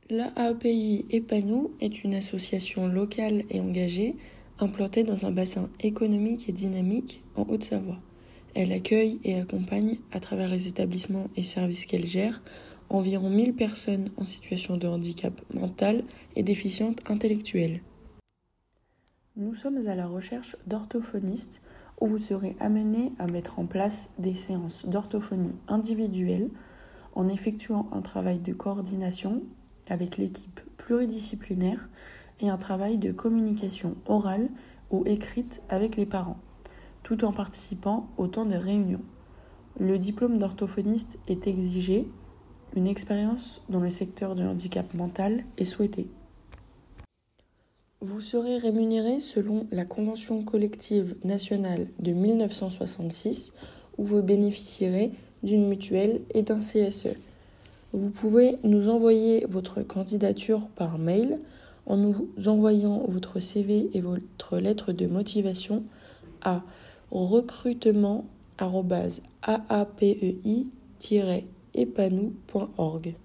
L'AAPI EPANOU est une association locale et engagée implantée dans un bassin économique et dynamique en Haute-Savoie. Elle accueille et accompagne, à travers les établissements et services qu'elle gère, environ 1000 personnes en situation de handicap mental et déficiente intellectuelle. Nous sommes à la recherche d'orthophonistes où vous serez amenés à mettre en place des séances d'orthophonie individuelles en effectuant un travail de coordination avec l'équipe pluridisciplinaire et un travail de communication orale ou écrite avec les parents, tout en participant au temps de réunion. Le diplôme d'orthophoniste est exigé, une expérience dans le secteur du handicap mental est souhaitée. Vous serez rémunéré selon la Convention collective nationale de 1966 où vous bénéficierez d'une mutuelle et d'un CSE. Vous pouvez nous envoyer votre candidature par mail en nous envoyant votre CV et votre lettre de motivation à recrutement@aapei-epanou.org.